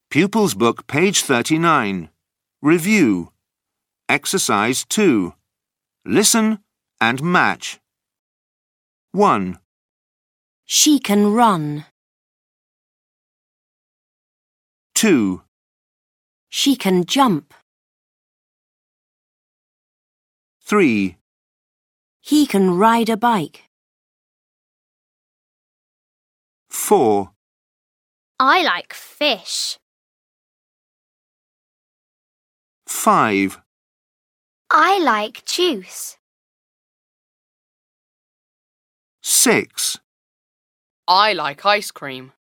Pupils Book, page 39. Review. Exercise 2. Listen and match. 1. She can run. 2. She can jump. 3. He can ride a bike. 4. I like fish. 5. I like juice. 6. I like ice cream.